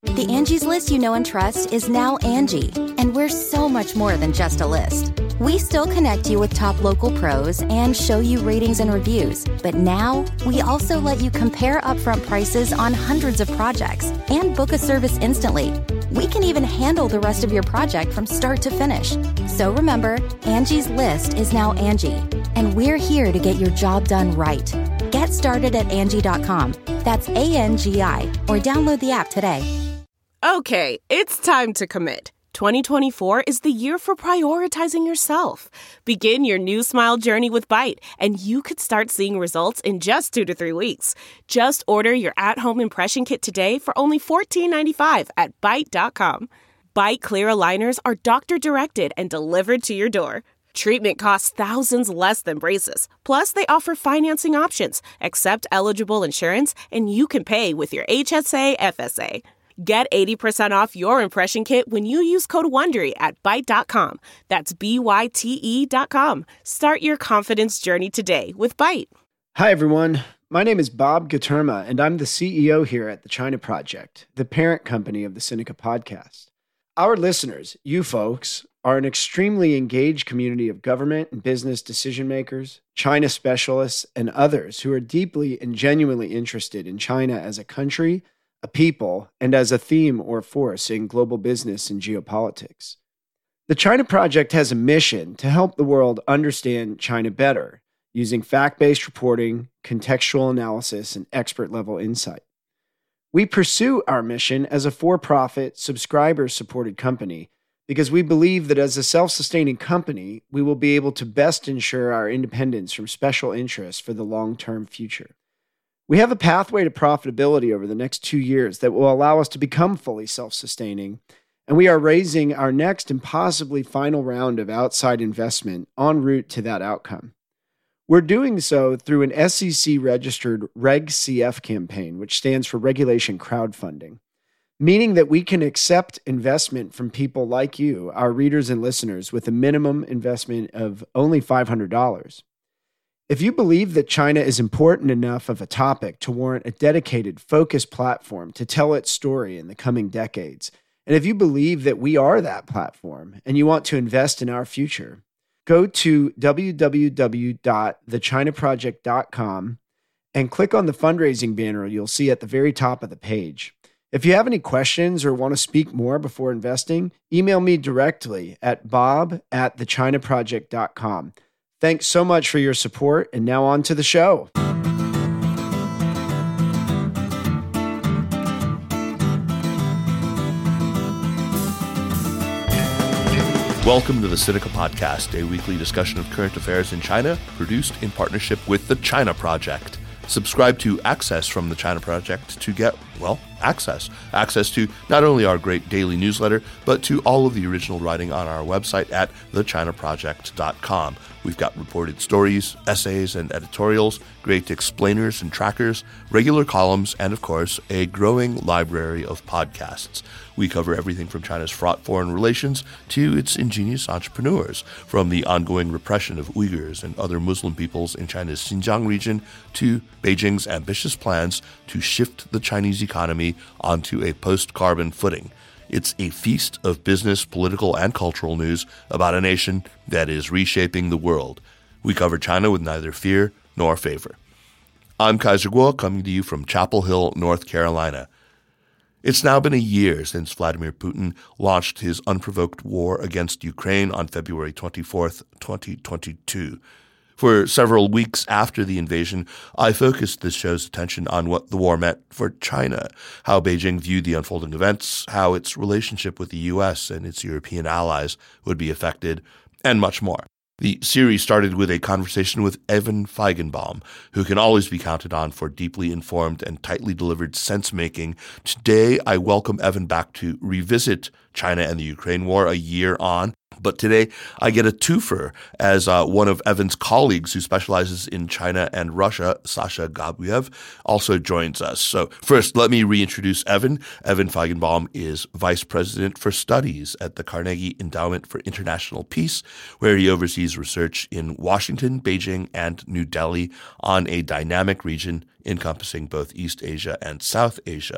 The Angie's List you know and trust is now Angie, and we're so much more than just a list. We still connect you with top local pros and show you ratings and reviews, but now we also let you compare upfront prices on hundreds of projects and book a service instantly. We can even handle the rest of your project from start to finish. So remember, Angie's List is now Angie, and we're here to get your job done right. Get started at Angie.com. That's ANGI, or download the app today. Okay, it's time to commit. 2024 is the year for prioritizing yourself. Begin your new smile journey with Byte, and you could start seeing results in just 2 to 3 weeks. Just order your at-home impression kit today for only $14.95 at Byte.com. Byte Clear aligners are doctor-directed and delivered to your door. Treatment costs thousands less than braces. Plus, they offer financing options, accept eligible insurance, and you can pay with your HSA FSA. Get 80% off your impression kit when you use code WONDERY at Byte.com. That's BYTE.com. Start your confidence journey today with Byte. Hi, everyone. My name is Bob Gaterma, and I'm the CEO here at the China Project, the parent company of the Sinica Podcast. Our listeners, you folks, are an extremely engaged community of government and business decision makers, China specialists, and others who are deeply and genuinely interested in China as a country, a people, and as a theme or force in global business and geopolitics. The China Project has a mission to help the world understand China better, using fact-based reporting, contextual analysis, and expert-level insight. We pursue our mission as a for-profit, subscriber-supported company because we believe that as a self-sustaining company, we will be able to best ensure our independence from special interests for the long-term future. We have a pathway to profitability over the next 2 years that will allow us to become fully self-sustaining, and we are raising our next and possibly final round of outside investment en route to that outcome. We're doing so through an SEC-registered Reg CF campaign, which stands for Regulation Crowdfunding, meaning that we can accept investment from people like you, our readers and listeners, with a minimum investment of only $500. If you believe that China is important enough of a topic to warrant a dedicated, focused platform to tell its story in the coming decades, and if you believe that we are that platform and you want to invest in our future, go to www.thechinaproject.com and click on the fundraising banner you'll see at the very top of the page. If you have any questions or want to speak more before investing, email me directly at bob@thechinaproject.com. Thanks so much for your support, and now on to the show. Welcome to the Sinica Podcast, a weekly discussion of current affairs in China, produced in partnership with the China Project. Subscribe to Access from the China Project to get, access. Access to not only our great daily newsletter, but to all of the original writing on our website at thechinaproject.com. We've got reported stories, essays, and editorials, great explainers and trackers, regular columns, and of course, a growing library of podcasts. We cover everything from China's fraught foreign relations to its ingenious entrepreneurs, from the ongoing repression of Uyghurs and other Muslim peoples in China's Xinjiang region to Beijing's ambitious plans to shift the Chinese economy onto a post-carbon footing. It's a feast of business, political, and cultural news about a nation that is reshaping the world. We cover China with neither fear nor favor. I'm Kaiser Kuo, coming to you from Chapel Hill, North Carolina. It's now been a year since Vladimir Putin launched his unprovoked war against Ukraine on February 24th, 2022. For several weeks after the invasion, I focused this show's attention on what the war meant for China, how Beijing viewed the unfolding events, how its relationship with the U.S. and its European allies would be affected, and much more. The series started with a conversation with Evan Feigenbaum, who can always be counted on for deeply informed and tightly delivered sense-making. Today, I welcome Evan back to revisit China and the Ukraine war a year on. But today, I get a twofer as one of Evan's colleagues who specializes in China and Russia, Sasha Gabuev, also joins us. So first, let me reintroduce Evan. Evan Feigenbaum is Vice President for Studies at the Carnegie Endowment for International Peace, where he oversees research in Washington, Beijing, and New Delhi on a dynamic region encompassing both East Asia and South Asia.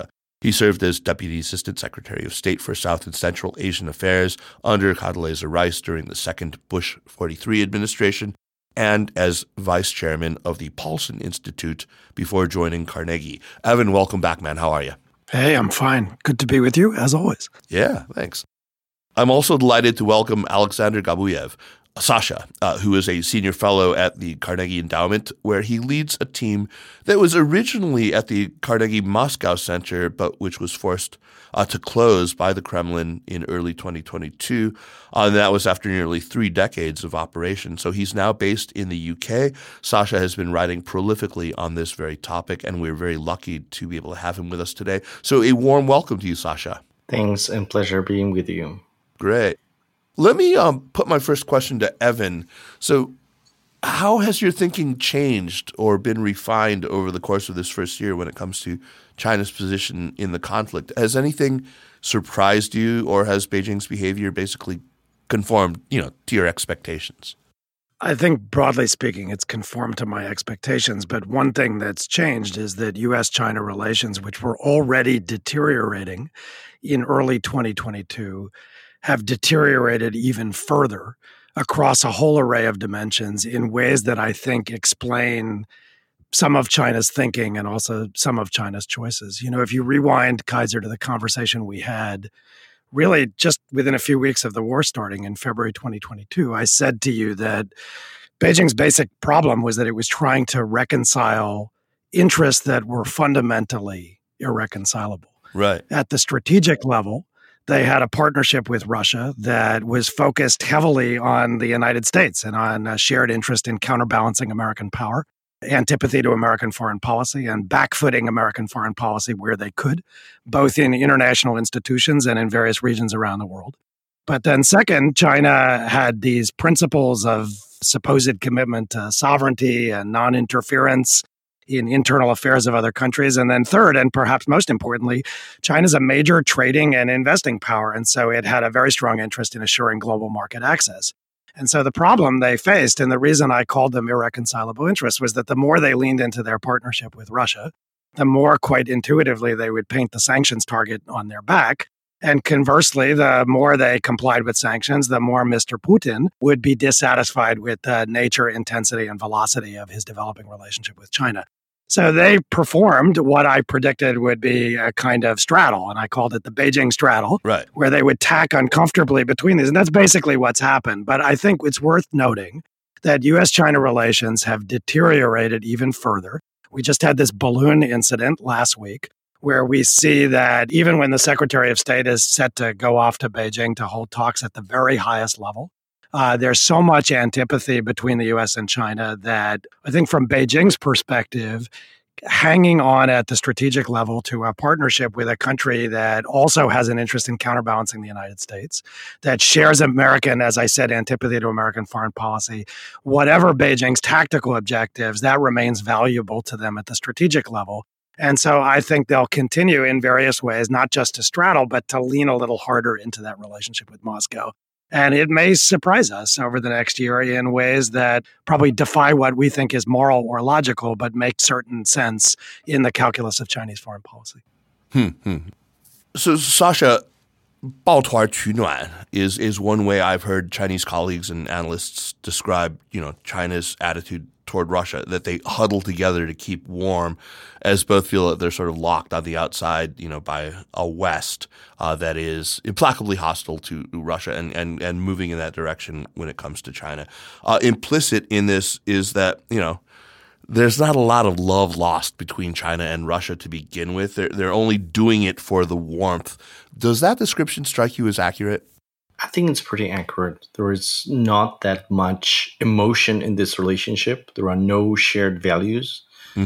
He served as Deputy Assistant Secretary of State for South and Central Asian Affairs under Condoleezza Rice during the second Bush 43 administration, and as Vice Chairman of the Paulson Institute before joining Carnegie. Evan, welcome back, man. How are you? Hey, I'm fine. Good to be with you, as always. Yeah, thanks. I'm also delighted to welcome Alexander Gabuyev, Sasha, who is a senior fellow at the Carnegie Endowment, where he leads a team that was originally at the Carnegie Moscow Center, but which was forced to close by the Kremlin in early 2022. And that was after nearly 3 decades of operation. So he's now based in the UK. Sasha has been writing prolifically on this very topic, and we're very lucky to be able to have him with us today. So a warm welcome to you, Sasha. Thanks, and pleasure being with you. Great. Let me put my first question to Evan. So how has your thinking changed or been refined over the course of this first year when it comes to China's position in the conflict? Has anything surprised you, or has Beijing's behavior basically conformed, to your expectations? I think broadly speaking, it's conformed to my expectations. But one thing that's changed is that U.S.-China relations, which were already deteriorating in early 2022, have deteriorated even further across a whole array of dimensions in ways that I think explain some of China's thinking and also some of China's choices. If you rewind, Kaiser, to the conversation we had really just within a few weeks of the war starting in February 2022, I said to you that Beijing's basic problem was that it was trying to reconcile interests that were fundamentally irreconcilable. Right. At the strategic level, they had a partnership with Russia that was focused heavily on the United States and on a shared interest in counterbalancing American power, antipathy to American foreign policy, and backfooting American foreign policy where they could, both in international institutions and in various regions around the world. But then second, China had these principles of supposed commitment to sovereignty and non-interference in internal affairs of other countries. And then third, and perhaps most importantly, China's a major trading and investing power. And so it had a very strong interest in assuring global market access. And so the problem they faced, and the reason I called them irreconcilable interests, was that the more they leaned into their partnership with Russia, the more quite intuitively they would paint the sanctions target on their back. And conversely, the more they complied with sanctions, the more Mr. Putin would be dissatisfied with the nature, intensity, and velocity of his developing relationship with China. So they performed what I predicted would be a kind of straddle, and I called it the Beijing straddle, right, where they would tack uncomfortably between these. And that's basically what's happened. But I think it's worth noting that U.S.-China relations have deteriorated even further. We just had this balloon incident last week, where we see that even when the Secretary of State is set to go off to Beijing to hold talks at the very highest level, there's so much antipathy between the U.S. and China that I think from Beijing's perspective, hanging on at the strategic level to a partnership with a country that also has an interest in counterbalancing the United States, that shares American, as I said, antipathy to American foreign policy, whatever Beijing's tactical objectives, that remains valuable to them at the strategic level. And so I think they'll continue in various ways, not just to straddle, but to lean a little harder into that relationship with Moscow. And it may surprise us over the next year in ways that probably defy what we think is moral or logical, but make certain sense in the calculus of Chinese foreign policy. So, Sasha, 抱团取暖 is one way I've heard Chinese colleagues and analysts describe, China's attitude toward Russia, that they huddle together to keep warm, as both feel that they're sort of locked on the outside, by a West that is implacably hostile to Russia and moving in that direction when it comes to China. Implicit in this is that, there's not a lot of love lost between China and Russia to begin with. They're only doing it for the warmth. Does that description strike you as accurate? I think it's pretty accurate. There is not that much emotion in this relationship. There are no shared values,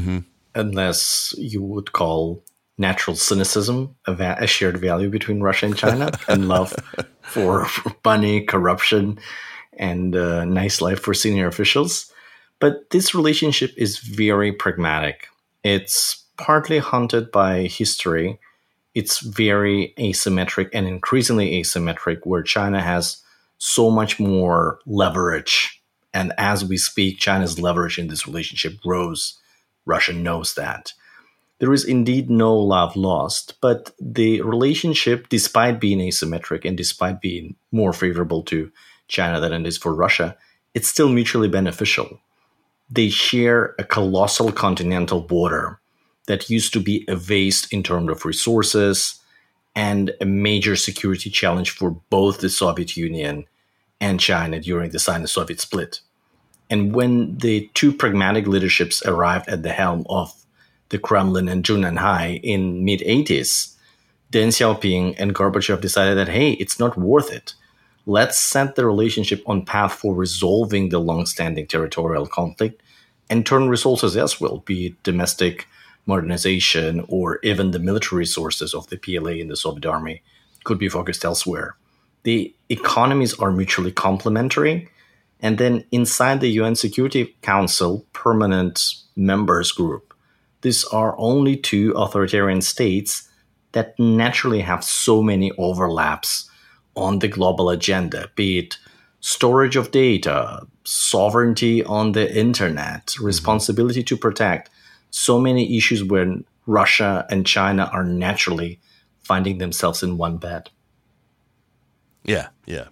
unless you would call natural cynicism a shared value between Russia and China, and love for money, corruption, and a nice life for senior officials. But this relationship is very pragmatic. It's partly haunted by history. It's very asymmetric and increasingly asymmetric, where China has so much more leverage. And as we speak, China's leverage in this relationship grows. Russia knows that. There is indeed no love lost, but the relationship, despite being asymmetric and despite being more favorable to China than it is for Russia, it's still mutually beneficial. They share a colossal continental border that used to be a waste in terms of resources and a major security challenge for both the Soviet Union and China during the Sino-Soviet split. And when the two pragmatic leaderships arrived at the helm of the Kremlin and Zhongnanhai in mid-80s, Deng Xiaoping and Gorbachev decided that, hey, it's not worth it. Let's set the relationship on path for resolving the long-standing territorial conflict and turn resources elsewhere, be it domestic modernization or even the military resources of the PLA in the Soviet army could be focused elsewhere. The economies are mutually complementary. And then inside the UN Security Council permanent members group, these are only two authoritarian states that naturally have so many overlaps on the global agenda, be it storage of data, sovereignty on the internet, responsibility to protect, so many issues when Russia and China are naturally finding themselves in one bed. Yeah.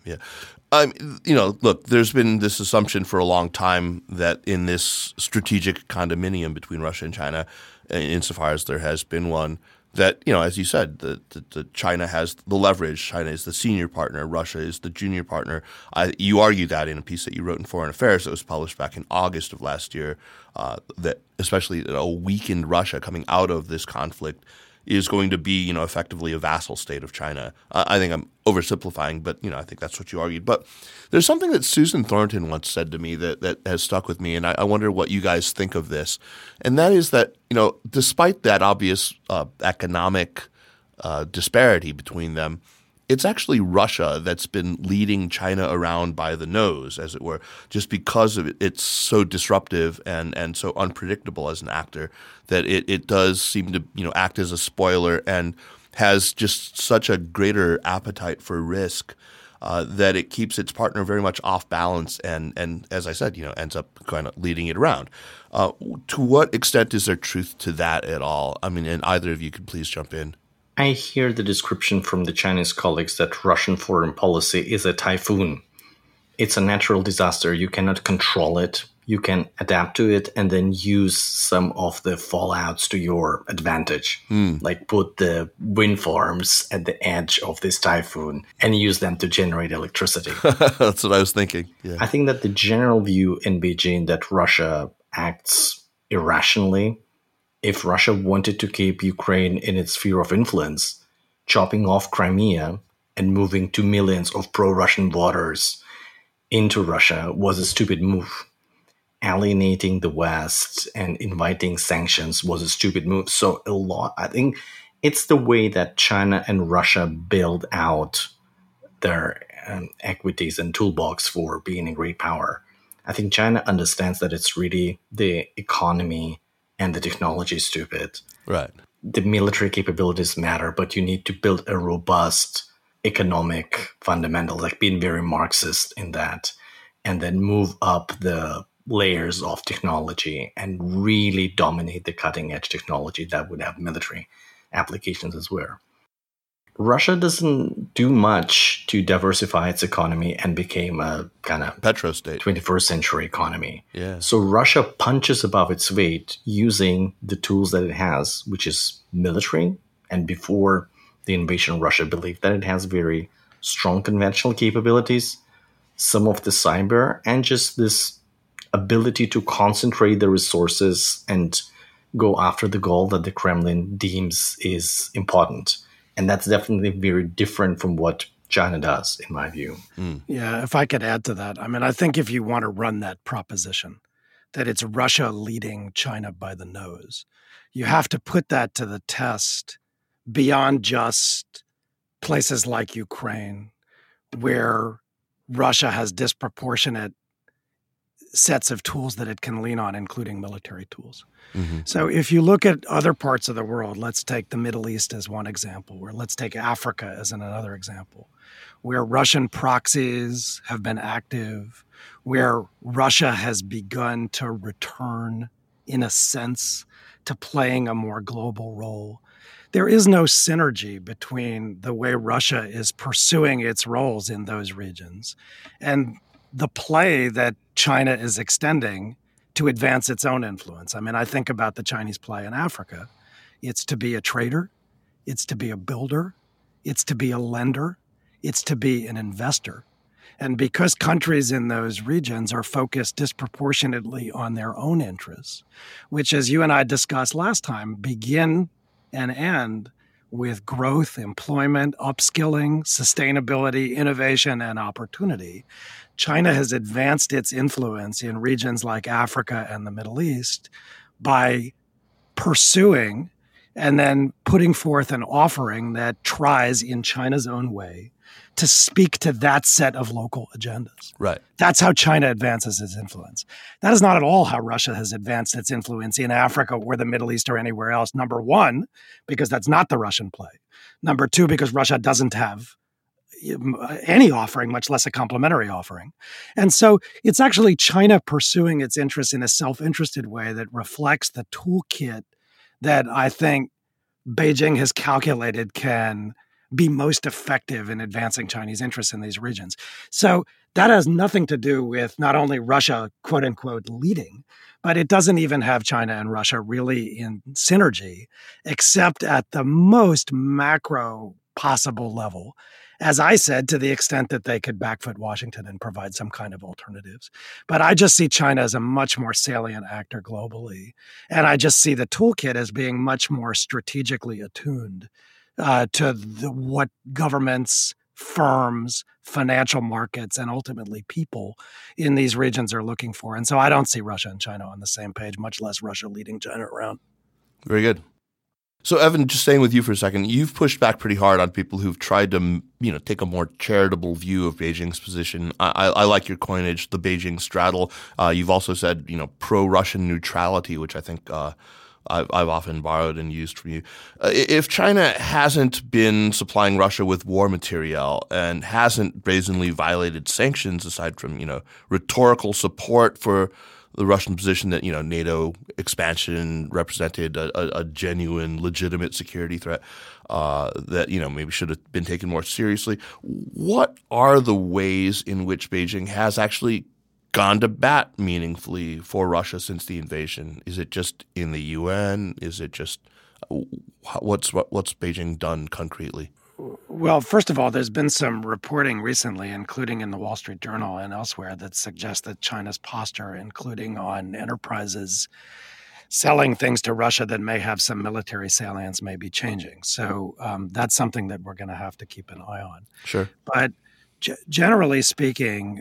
Look, there's been this assumption for a long time that in this strategic condominium between Russia and China, insofar as there has been one, that, as you said, the China has the leverage. China is the senior partner. Russia is the junior partner. You argue that in a piece that you wrote in Foreign Affairs that was published back in August of last year, that especially a weakened Russia coming out of this conflict is going to be, effectively a vassal state of China. I think I'm oversimplifying, but, I think that's what you argued. But there's something that Susan Thornton once said to me that has stuck with me, and I wonder what you guys think of this. And that is that, despite that obvious economic disparity between them, it's actually Russia that's been leading China around by the nose, as it were, just because of it's so disruptive and so unpredictable as an actor that it does seem to act as a spoiler and has just such a greater appetite for risk that it keeps its partner very much off balance and as I said, ends up kind of leading it around. To what extent is there truth to that at all? I mean, and either of you could please jump in. I hear the description from the Chinese colleagues that Russian foreign policy is a typhoon. It's a natural disaster. You cannot control it. You can adapt to it and then use some of the fallouts to your advantage. Like put the wind farms at the edge of this typhoon and use them to generate electricity. That's what I was thinking. Yeah. I think that the general view in Beijing that Russia acts irrationally. If Russia wanted to keep Ukraine in its sphere of influence, chopping off Crimea and moving 2 million of pro-Russian voters into Russia was a stupid move. Alienating the West and inviting sanctions was a stupid move. So I think it's the way that China and Russia build out their equities and toolbox for being a great power. I think China understands that it's really the economy and the technology is stupid. Right. The military capabilities matter, but you need to build a robust economic fundamental, like being very Marxist in that, and then move up the layers of technology and really dominate the cutting edge technology that would have military applications as well. Russia doesn't do much to diversify its economy and became a kind of petrostate 21st century economy. Yeah. So Russia punches above its weight using the tools that it has, which is military. And before the invasion, Russia believed that it has very strong conventional capabilities, some of the cyber, and just this ability to concentrate the resources and go after the goal that the Kremlin deems is important. And that's definitely very different from what China does, in my view. Yeah, if I could add to that, I mean, I think if you want to run that proposition, that it's Russia leading China by the nose, you have to put that to the test beyond just places like Ukraine, where Russia has disproportionate sets of tools that it can lean on, including military tools. Mm-hmm. So if you look at other parts of the world, let's take the Middle East as one example, or let's take Africa as another example, where Russian proxies have been active, where Russia has begun to return in a sense, to playing a more global role. There is no synergy between the way Russia is pursuing its roles in those regions and the play that China is extending to advance its own influence. I mean, I think about the Chinese play in Africa. It's to be a trader, it's to be a builder, it's to be a lender, it's to be an investor. And because countries in those regions are focused disproportionately on their own interests, which, as you and I discussed last time, begin and end with growth, employment, upskilling, sustainability, innovation, and opportunity, China has advanced its influence in regions like Africa and the Middle East by pursuing and then putting forth an offering that tries in China's own way to speak to that set of local agendas. Right. That's how China advances its influence. That is not at all how Russia has advanced its influence in Africa or the Middle East or anywhere else. Number one, because that's not the Russian play. Number two, because Russia doesn't have any offering, much less a complementary offering. And so it's actually China pursuing its interests in a self-interested way that reflects the toolkit that I think Beijing has calculated can be most effective in advancing Chinese interests in these regions. So that has nothing to do with not only Russia, quote unquote, leading, but it doesn't even have China and Russia really in synergy, except at the most macro possible level. As I said, to the extent that they could backfoot Washington and provide some kind of alternatives. But I just see China as a much more salient actor globally. And I just see the toolkit as being much more strategically attuned to what governments, firms, financial markets, and ultimately people in these regions are looking for. And so I don't see Russia and China on the same page, much less Russia leading China around. Very good. So, Evan, just staying with you for a second, you've pushed back pretty hard on people who've tried to, take a more charitable view of Beijing's position. I like your coinage, the Beijing straddle. You've also said, pro-Russian neutrality, which I think I've often borrowed and used from you. If China hasn't been supplying Russia with war material and hasn't brazenly violated sanctions, aside from, rhetorical support for the Russian position that, NATO expansion represented a genuine, legitimate security threat that, maybe should have been taken more seriously. What are the ways in which Beijing has actually gone to bat meaningfully for Russia since the invasion? Is it just in the UN? Is it just what's Beijing done concretely? Well, first of all, there's been some reporting recently, including in the Wall Street Journal and elsewhere, that suggests that China's posture, including on enterprises selling things to Russia that may have some military salience, may be changing. So that's something that we're going to have to keep an eye on. Sure. But generally speaking,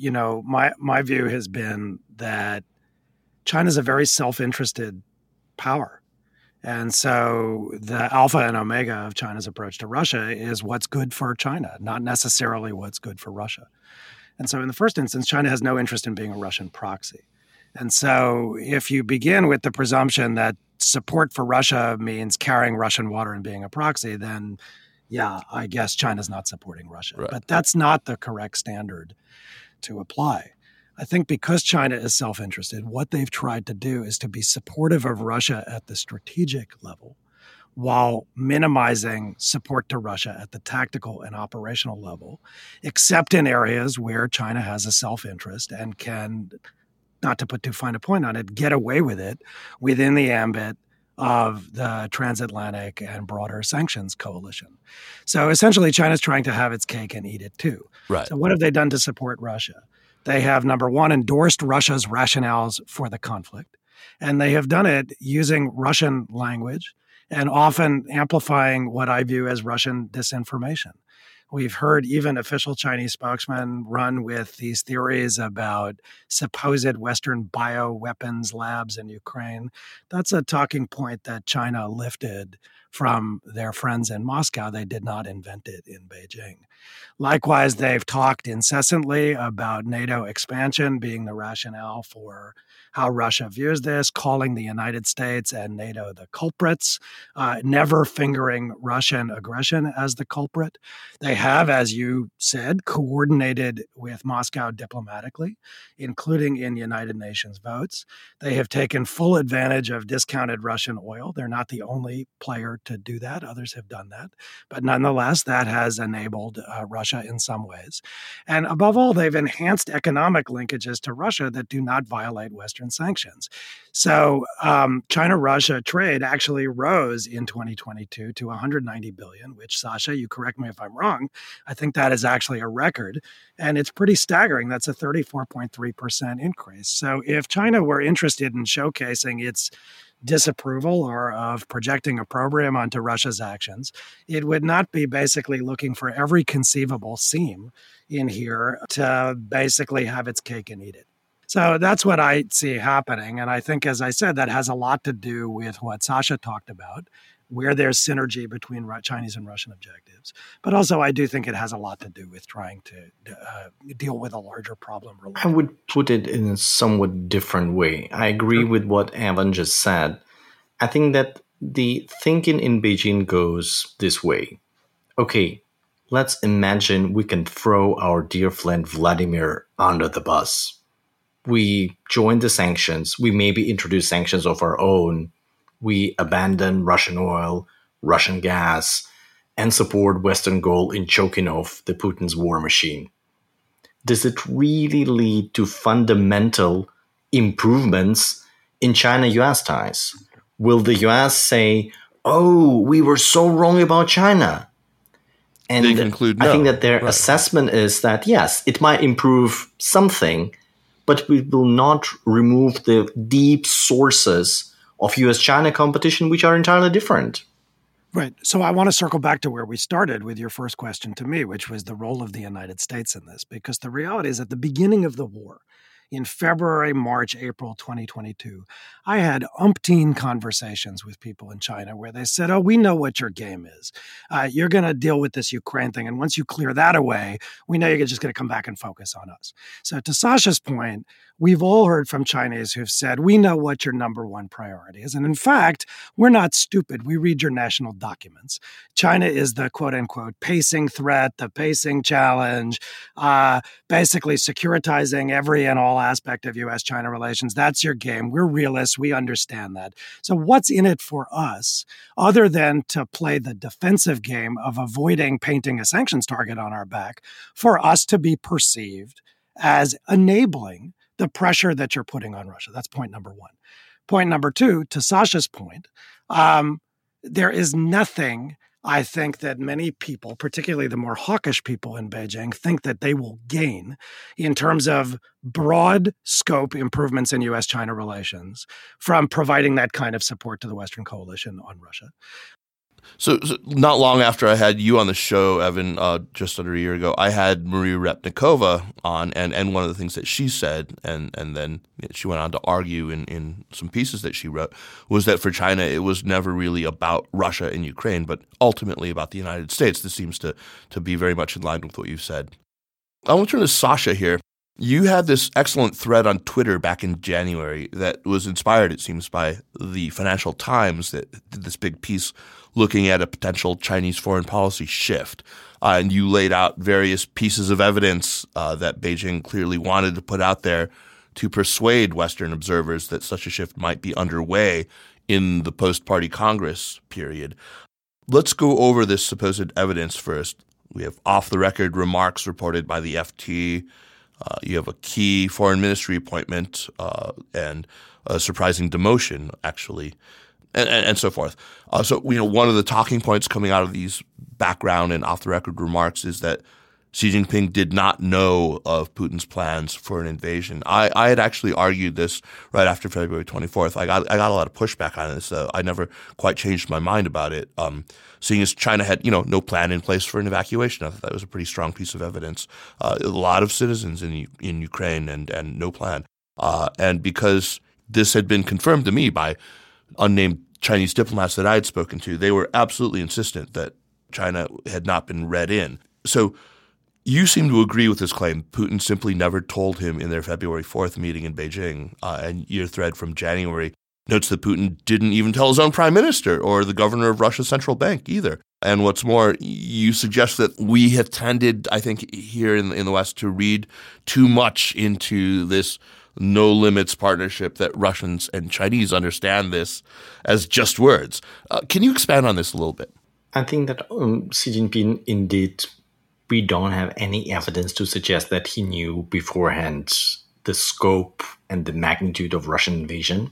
my view has been that China's a very self-interested power. And so the alpha and omega of China's approach to Russia is what's good for China, not necessarily what's good for Russia. And so in the first instance, China has no interest in being a Russian proxy. And so if you begin with the presumption that support for Russia means carrying Russian water and being a proxy, then yeah, I guess China's not supporting Russia. Right. But that's not the correct standard to apply. I think because China is self-interested, what they've tried to do is to be supportive of Russia at the strategic level while minimizing support to Russia at the tactical and operational level, except in areas where China has a self-interest and can, not to put too fine a point on it, get away with it within the ambit of the transatlantic and broader sanctions coalition. So essentially, China's trying to have its cake and eat it too. Right. So what have they done to support Russia? They have, number one, endorsed Russia's rationales for the conflict, and they have done it using Russian language and often amplifying what I view as Russian disinformation. We've heard even official Chinese spokesmen run with these theories about supposed Western bioweapons labs in Ukraine. That's a talking point that China lifted from their friends in Moscow. They did not invent it in Beijing. Likewise, they've talked incessantly about NATO expansion being the rationale for how Russia views this, calling the United States and NATO the culprits, never fingering Russian aggression as the culprit. They have, as you said, coordinated with Moscow diplomatically, including in United Nations votes. They have taken full advantage of discounted Russian oil. They're not the only player to do that. Others have done that. But nonetheless, that has enabled Russia in some ways. And above all, they've enhanced economic linkages to Russia that do not violate Western sanctions. So China-Russia trade actually rose in 2022 to $190 billion, which, Sasha, you correct me if I'm wrong, I think that is actually a record. And it's pretty staggering. That's a 34.3% increase. So if China were interested in showcasing its disapproval or of projecting opprobrium onto Russia's actions, it would not be basically looking for every conceivable seam in here to basically have its cake and eat it. So that's what I see happening. And I think, as I said, that has a lot to do with what Sasha talked about, where there's synergy between Chinese and Russian objectives. But also, I do think it has a lot to do with trying to deal with a larger problem. I would put it in a somewhat different way. I agree with what Evan just said. I think that the thinking in Beijing goes this way. Okay, let's imagine we can throw our dear friend Vladimir under the bus. We join the sanctions. We maybe introduce sanctions of our own. We abandon Russian oil, Russian gas, and support Western goal in choking off the Putin's war machine. Does it really lead to fundamental improvements in China-US ties? Will the US say, oh, we were so wrong about China? And they conclude no. I think that their assessment is that, yes, it might improve something, but we will not remove the deep sources of US-China competition, which are entirely different. Right. So I want to circle back to where we started with your first question to me, which was the role of the United States in this, because the reality is at the beginning of the war, in February, March, April 2022, I had umpteen conversations with people in China where they said, oh, we know what your game is. You're going to deal with this Ukraine thing. And once you clear that away, we know you're just going to come back and focus on us. So to Sasha's point, we've all heard from Chinese who've said, we know what your number one priority is. And in fact, we're not stupid. We read your national documents. China is the quote unquote pacing threat, the pacing challenge, basically securitizing every and all aspect of U.S.-China relations. That's your game. We're realists. We understand that. So what's in it for us other than to play the defensive game of avoiding painting a sanctions target on our back for us to be perceived as enabling the pressure that you're putting on Russia? That's point number one. Point number two, to Sasha's point, there is nothing I think that many people, particularly the more hawkish people in Beijing, think that they will gain in terms of broad scope improvements in U.S.-China relations from providing that kind of support to the Western coalition on Russia. So not long after I had you on the show, Evan, just under a year ago, I had Maria Repnikova on, and one of the things that she said, and then she went on to argue in some pieces that she wrote, was that for China it was never really about Russia and Ukraine, but ultimately about the United States. This seems to be very much in line with what you've said. I want to turn to Sasha here. You had this excellent thread on Twitter back in January that was inspired, it seems, by the Financial Times that did this big piece looking at a potential Chinese foreign policy shift. And you laid out various pieces of evidence that Beijing clearly wanted to put out there to persuade Western observers that such a shift might be underway in the post-Party Congress period. Let's go over this supposed evidence first. We have off-the-record remarks reported by the FT. You have a key foreign ministry appointment and a surprising demotion, actually, and so forth. So, one of the talking points coming out of these background and off-the-record remarks is that Xi Jinping did not know of Putin's plans for an invasion. I had actually argued this right after February 24th. I got a lot of pushback on this. I never quite changed my mind about it. Seeing as China had, no plan in place for an evacuation, I thought that was a pretty strong piece of evidence. A lot of citizens in Ukraine and no plan. And because this had been confirmed to me by unnamed Chinese diplomats that I had spoken to, they were absolutely insistent that China had not been read in. So you seem to agree with this claim. Putin simply never told him in their February 4th meeting in Beijing. And your thread from January notes that Putin didn't even tell his own prime minister or the governor of Russia's central bank either. And what's more, you suggest that we have tended, I think, here in the West to read too much into this no limits partnership, that Russians and Chinese understand this as just words. Can you expand on this a little bit? I think that Xi Jinping, indeed, we don't have any evidence to suggest that he knew beforehand the scope and the magnitude of Russian invasion.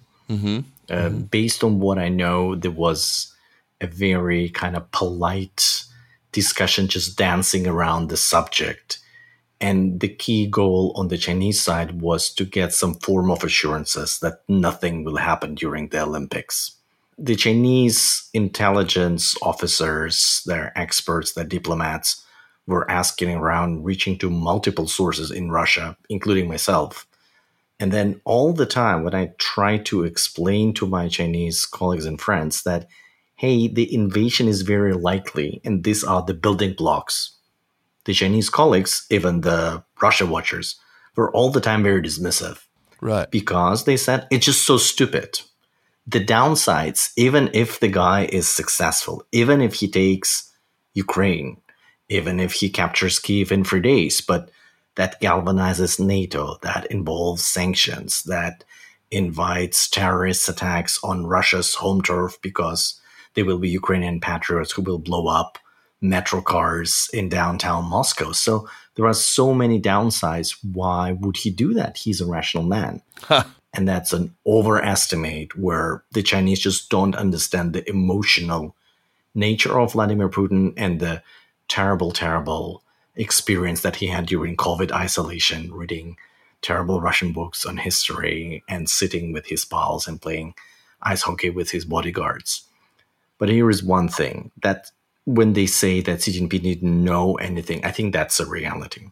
Based on what I know, there was a very kind of polite discussion just dancing around the subject. And the key goal on the Chinese side was to get some form of assurances that nothing will happen during the Olympics. The Chinese intelligence officers, their experts, their diplomats, were asking around, reaching to multiple sources in Russia, including myself. And then all the time when I try to explain to my Chinese colleagues and friends that, hey, the invasion is very likely and these are the building blocks, the Chinese colleagues, even the Russia watchers, were all the time very dismissive. Right. Because they said, it's just so stupid. The downsides, even if the guy is successful, even if he takes Ukraine, even if he captures Kyiv in 3 days, but that galvanizes NATO, that involves sanctions, that invites terrorist attacks on Russia's home turf because there will be Ukrainian patriots who will blow up metro cars in downtown Moscow. So there are so many downsides. Why would he do that? He's a rational man. And that's an overestimate where the Chinese just don't understand the emotional nature of Vladimir Putin and the terrible, terrible experience that he had during COVID isolation, reading terrible Russian books on history and sitting with his pals and playing ice hockey with his bodyguards. But here is one thing, that when they say that Xi Jinping didn't know anything, I think that's a reality.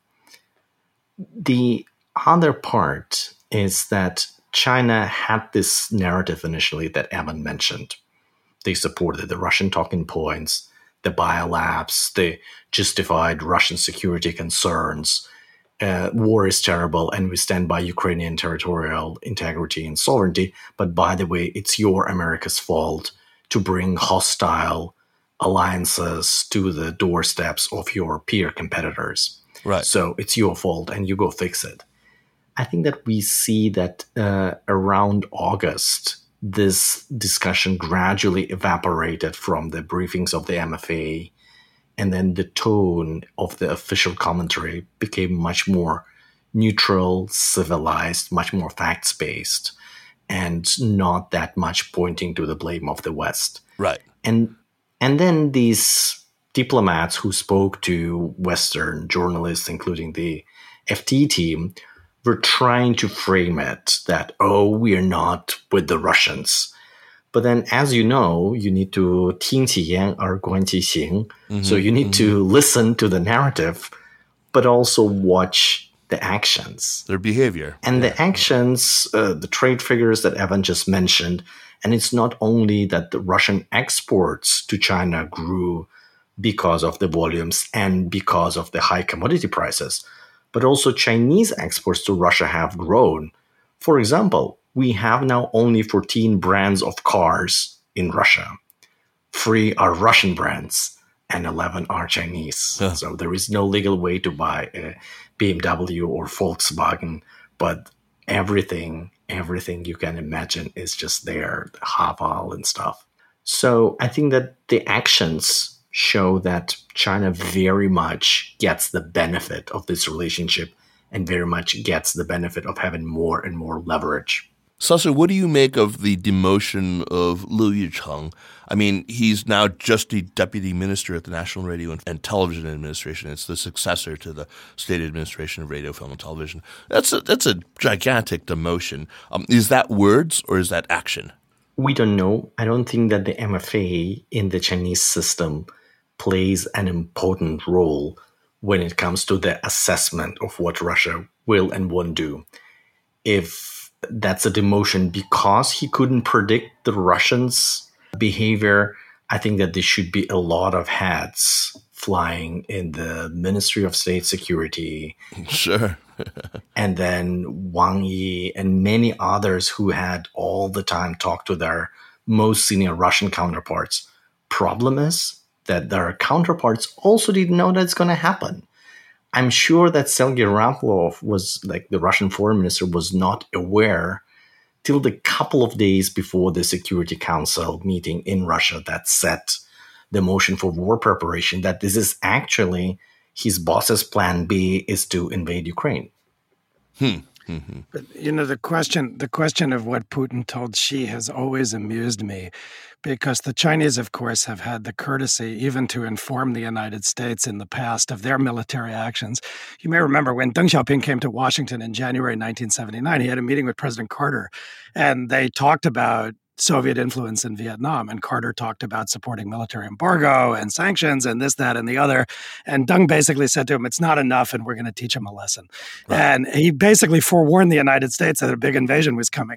The other part is that China had this narrative initially that Evan mentioned. They supported the Russian talking points, the biolabs, they justified Russian security concerns. War is terrible and we stand by Ukrainian territorial integrity and sovereignty. But by the way, it's your America's fault to bring hostile alliances to the doorsteps of your peer competitors. Right. So it's your fault and you go fix it. I think that we see that around August, this discussion gradually evaporated from the briefings of the MFA, and then the tone of the official commentary became much more neutral, civilized, much more facts-based, and not that much pointing to the blame of the West. Right. And then these diplomats who spoke to Western journalists, including the FT team, were trying to frame it that, oh, we are not with the Russians. But then, as you know, you need to 听其言而观其行. So you need to listen to the narrative, but also watch the actions. Their behavior. And the actions, the trade figures that Evan just mentioned, and it's not only that the Russian exports to China grew because of the volumes and because of the high commodity prices, but also Chinese exports to Russia have grown. For example, we have now only 14 brands of cars in Russia. 3 are Russian brands and 11 are Chinese. Huh. So there is no legal way to buy a BMW or Volkswagen, but everything you can imagine is just there, the Haval and stuff. So I think that the actions show that China very much gets the benefit of this relationship and very much gets the benefit of having more and more leverage. Susser, what do you make of the demotion of Liu Yicheng? I mean, he's now just the deputy minister at the National Radio and Television Administration. It's the successor to the State Administration of Radio, Film, and Television. That's a gigantic demotion. Is that words or is that action? We don't know. I don't think that the MFA in the Chinese system plays an important role when it comes to the assessment of what Russia will and won't do. If that's a demotion because he couldn't predict the Russians' behavior, I think that there should be a lot of hats flying in the Ministry of State Security. Sure. And then Wang Yi and many others who had all the time talked to their most senior Russian counterparts. Problem is, that their counterparts also didn't know that it's going to happen. I'm sure that Sergei Lavrov was, like the Russian foreign minister, was not aware till the couple of days before the Security Council meeting in Russia that set the motion for war preparation, that this is actually his boss's plan B is to invade Ukraine. But the question of what Putin told Xi has always amused me, because the Chinese, of course, have had the courtesy even to inform the United States in the past of their military actions. You may remember when Deng Xiaoping came to Washington in January 1979, he had a meeting with President Carter, and they talked about Soviet influence in Vietnam. And Carter talked about supporting military embargo and sanctions and this, that, and the other. And Deng basically said to him, it's not enough, and we're going to teach him a lesson. Right. And he basically forewarned the United States that a big invasion was coming.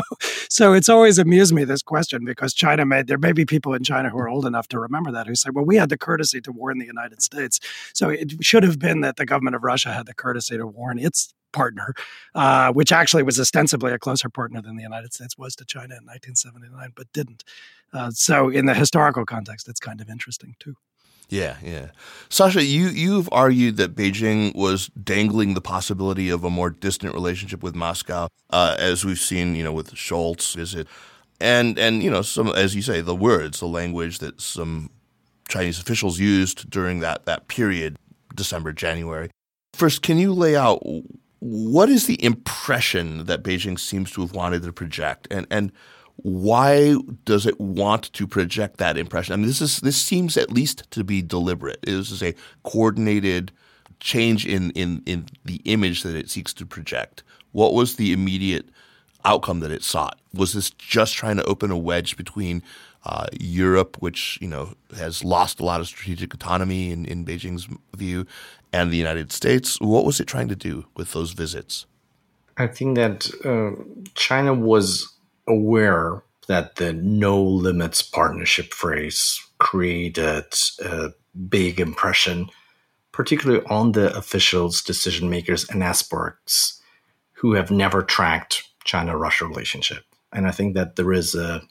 So it's always amused me, this question, because there may be people in China who are old enough to remember that, who say, well, we had the courtesy to warn the United States. So it should have been that the government of Russia had the courtesy to warn its partner, which actually was ostensibly a closer partner than the United States was to China in 1979, but didn't. So in the historical context, it's kind of interesting too. Yeah. Sasha, you've argued that Beijing was dangling the possibility of a more distant relationship with Moscow, as we've seen, with Scholz visit, and some, as you say, the language that some Chinese officials used during that period, December, January. First, can you lay out what is the impression that Beijing seems to have wanted to project, and why does it want to project that impression? I mean, this seems at least to be deliberate. This is a coordinated change in the image that it seeks to project. What was the immediate outcome that it sought? Was this just trying to open a wedge between Europe, which has lost a lot of strategic autonomy in Beijing's view, and the United States? What was it trying to do with those visits? I think that China was aware that the no limits partnership phrase created a big impression, particularly on the officials, decision makers, and experts who have never tracked China-Russia relationship. And I think that there is a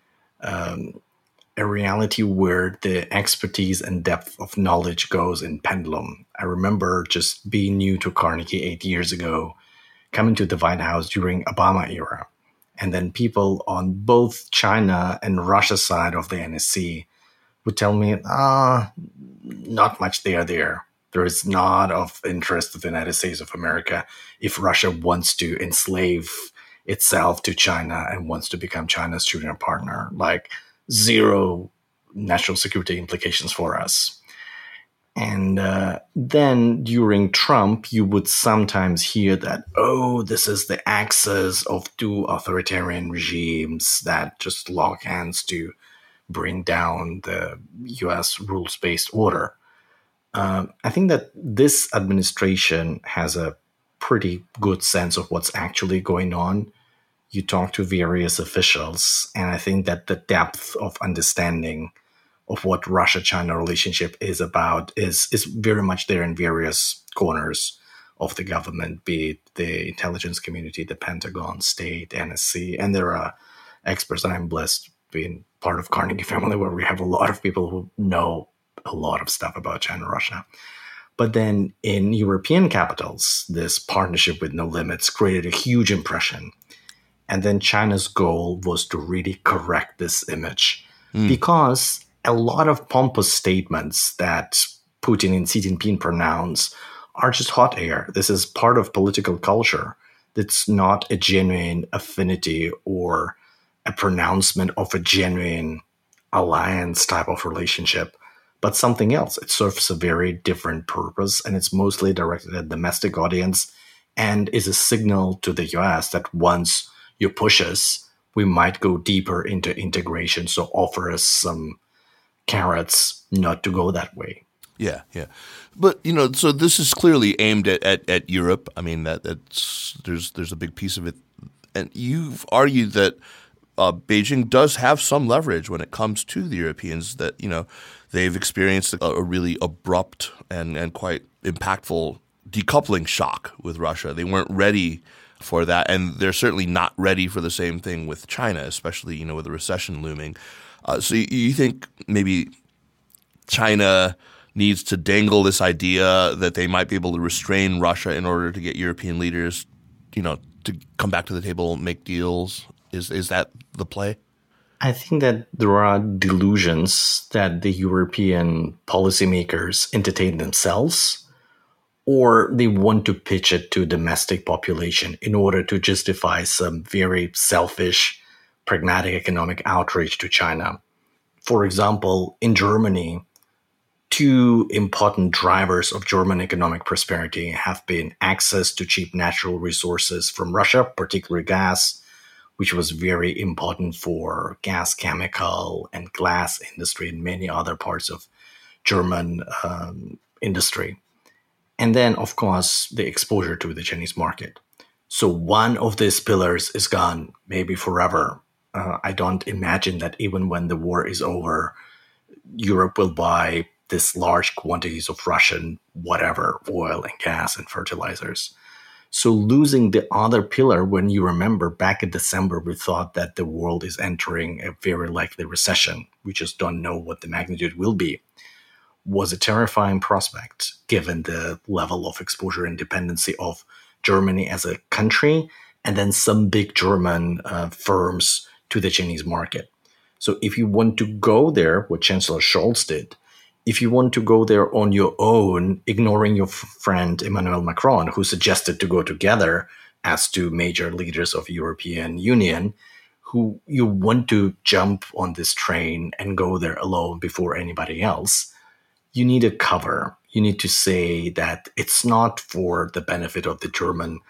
reality where the expertise and depth of knowledge goes in pendulum. I remember just being new to Carnegie 8 years ago, coming to the White House during Obama era. And then people on both China and Russia side of the NSC would tell me, not much there. There is not of interest to the United States of America if Russia wants to enslave itself to China and wants to become China's junior partner. Like, zero national security implications for us. And then during Trump, you would sometimes hear that, this is the axis of two authoritarian regimes that just lock hands to bring down the U.S. rules-based order. I think that this administration has a pretty good sense of what's actually going on. You talk to various officials, and I think that the depth of understanding of what Russia-China relationship is about is very much there in various corners of the government, be it the intelligence community, the Pentagon, state, NSC, and there are experts, and I'm blessed being part of Carnegie family where we have a lot of people who know a lot of stuff about China-Russia. But then in European capitals, this partnership with no limits created a huge impression. And then China's goal was to really correct this image because a lot of pompous statements that Putin and Xi Jinping pronounce are just hot air. This is part of political culture. It's not a genuine affinity or a pronouncement of a genuine alliance type of relationship, but something else. It serves a very different purpose, and it's mostly directed at domestic audience and is a signal to the US that once you push us, we might go deeper into integration. So offer us some carrots not to go that way. Yeah. But, so this is clearly aimed at Europe. I mean, there's a big piece of it. And you've argued that Beijing does have some leverage when it comes to the Europeans, that, they've experienced a really abrupt and quite impactful decoupling shock with Russia. They weren't ready for that, and they're certainly not ready for the same thing with China, especially with the recession looming. So you think maybe China needs to dangle this idea that they might be able to restrain Russia in order to get European leaders, to come back to the table and make deals? Is that the play? I think that there are delusions that the European policymakers entertain themselves, or they want to pitch it to domestic population in order to justify some very selfish, pragmatic economic outreach to China. For example, in Germany, two important drivers of German economic prosperity have been access to cheap natural resources from Russia, particularly gas, which was very important for gas, chemical, and glass industry and many other parts of German industry. And then, of course, the exposure to the Chinese market. So one of these pillars is gone, maybe forever. I don't imagine that even when the war is over, Europe will buy this large quantities of Russian whatever, oil and gas and fertilizers. So losing the other pillar, when you remember back in December, we thought that the world is entering a very likely recession. We just don't know what the magnitude will be. Was a terrifying prospect given the level of exposure and dependency of Germany as a country, and then some big German firms to the Chinese market. So if you want to go there, what Chancellor Scholz did, if you want to go there on your own, ignoring your friend Emmanuel Macron, who suggested to go together as two major leaders of European Union, who you want to jump on this train and go there alone before anybody else, you need a cover. You need to say that it's not for the benefit of the German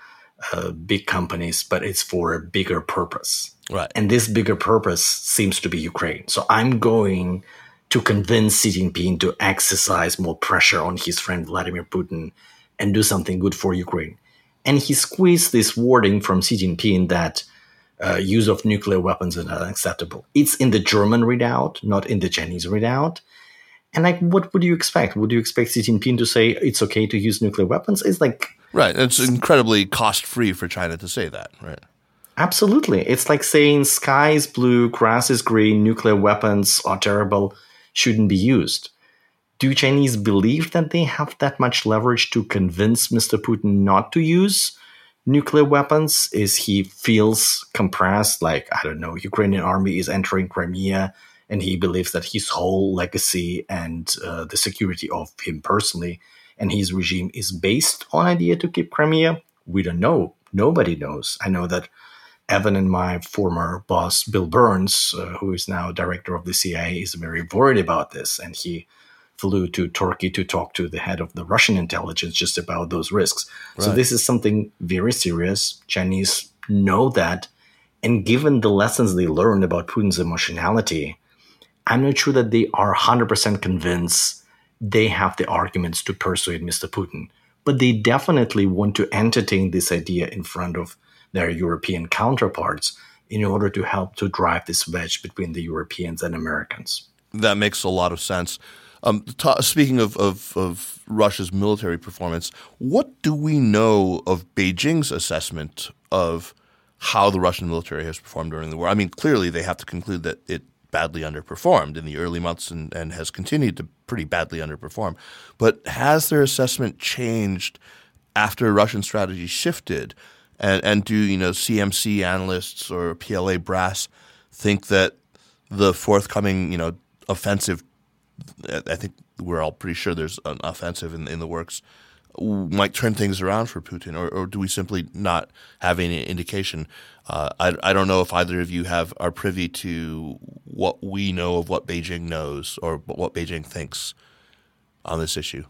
big companies, but it's for a bigger purpose. Right. And this bigger purpose seems to be Ukraine. So I'm going to convince Xi Jinping to exercise more pressure on his friend Vladimir Putin and do something good for Ukraine. And he squeezed this wording from Xi Jinping that use of nuclear weapons is unacceptable. It's in the German readout, not in the Chinese readout. And what would you expect? Would you expect Xi Jinping to say it's okay to use nuclear weapons? It's like... Right. It's incredibly cost-free for China to say that, right? Absolutely. It's like saying sky is blue, grass is green, nuclear weapons are terrible, shouldn't be used. Do Chinese believe that they have that much leverage to convince Mr. Putin not to use nuclear weapons? Is he feels compressed, like, I don't know, Ukrainian army is entering Crimea, and he believes that his whole legacy and the security of him personally and his regime is based on idea to keep Crimea? We don't know. Nobody knows. I know that Evan and my former boss, Bill Burns, who is now director of the CIA, is very worried about this. And he flew to Turkey to talk to the head of the Russian intelligence just about those risks. Right. So this is something very serious. Chinese know that. And given the lessons they learned about Putin's emotionality, I'm not sure that they are 100% convinced they have the arguments to persuade Mr. Putin. But they definitely want to entertain this idea in front of their European counterparts in order to help to drive this wedge between the Europeans and Americans. That makes a lot of sense. Speaking of Russia's military performance, what do we know of Beijing's assessment of how the Russian military has performed during the war? I mean, clearly they have to conclude that it badly underperformed in the early months and has continued to pretty badly underperform. But has their assessment changed after Russian strategy shifted? And do CMC analysts or PLA brass think that the forthcoming offensive, I think we're all pretty sure there's an offensive in the works, might turn things around for Putin, or do we simply not have any indication? I don't know if either of you are privy to what we know of what Beijing knows or what Beijing thinks on this issue.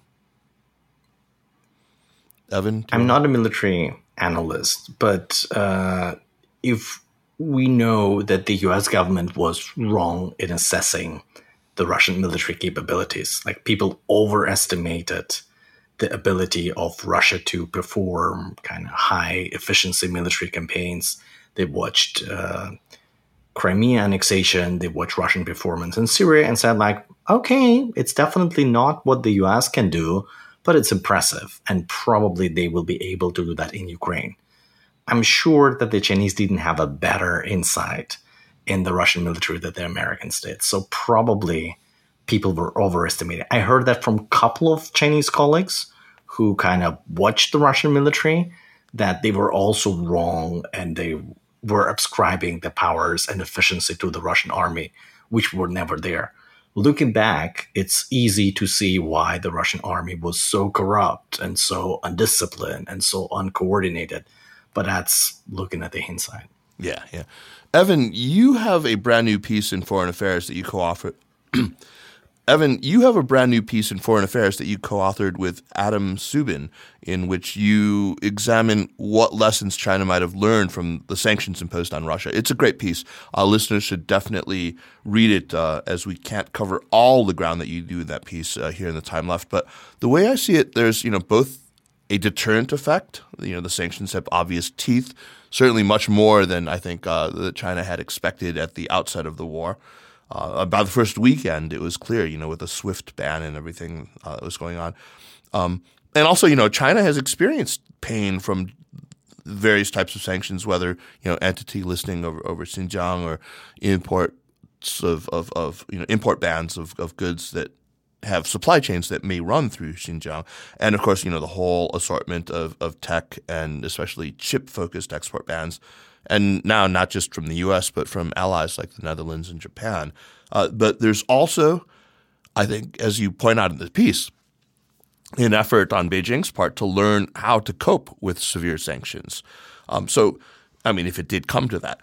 Evan? I'm not a military analyst, but if we know that the US government was wrong in assessing the Russian military capabilities, like people overestimated the ability of Russia to perform kind of high efficiency military campaigns. They watched Crimea annexation, they watched Russian performance in Syria and said like, okay, it's definitely not what the US can do, but it's impressive, and probably they will be able to do that in Ukraine. I'm sure that the Chinese didn't have a better insight in the Russian military that the Americans did. So probably people were overestimating. I heard that from a couple of Chinese colleagues who kind of watched the Russian military, that they were also wrong and they were ascribing the powers and efficiency to the Russian army, which were never there. Looking back, it's easy to see why the Russian army was so corrupt and so undisciplined and so uncoordinated. But that's looking at the hindsight. Yeah. Evan, you have a brand new piece in Foreign Affairs that you co-authored. Evan, you have a brand new piece in Foreign Affairs that you co-authored with Adam Zubin, in which you examine what lessons China might have learned from the sanctions imposed on Russia. It's a great piece. Our listeners should definitely read it, as we can't cover all the ground that you do in that piece here in the time left. But the way I see it, there's both a deterrent effect. The sanctions have obvious teeth, certainly much more than I think that China had expected at the outset of the war. By the first weekend, it was clear, with the SWIFT ban and everything that was going on. And also, China has experienced pain from various types of sanctions, whether, entity listing over Xinjiang or imports of import bans of goods that have supply chains that may run through Xinjiang. And of course, the whole assortment of tech and especially chip-focused export bans. And now not just from the U.S., but from allies like the Netherlands and Japan. But there's also, I think, as you point out in the piece, an effort on Beijing's part to learn how to cope with severe sanctions. If it did come to that.